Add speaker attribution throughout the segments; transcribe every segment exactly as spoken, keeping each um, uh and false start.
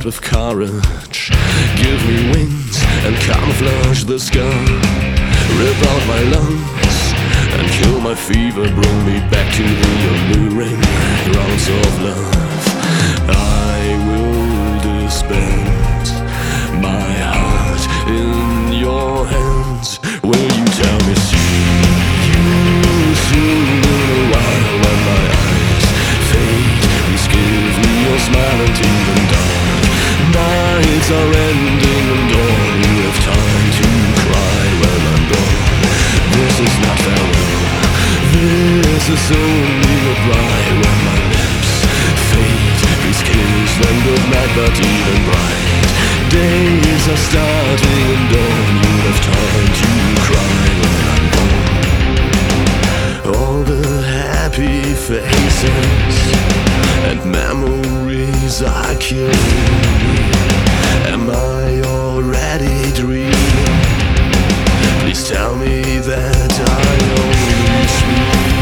Speaker 1: of courage. Give me wings and camouflage the scar. Rip out my lungs and kill my fever. Bring me back to the alluring grounds of love. I will dispense my heart in your hands. Will you tell me, see you soon in a while when my eyes fade? Please give me your smile and even dark nights are ending and dawn. You have time to cry when I'm gone. This is not farewell, this is only goodbye. When my lips fade, please kiss them goodnight, but even bright days are starting and dawn. You have time to cry when I'm gone. All the happy faces and memories are killing me. Am I already dreaming? Please tell me that I only sleep.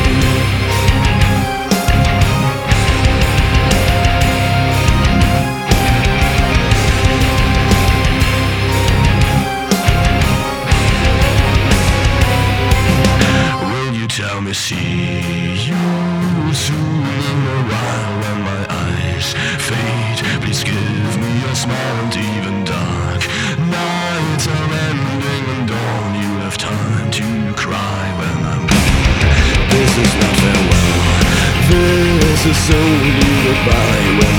Speaker 1: Will you tell me, see you soon in a while when my eyes fade? Please give me your smile and even dark nights are ending and dawn. You have time to cry when I'm gone. This is not farewell, this is only goodbye. When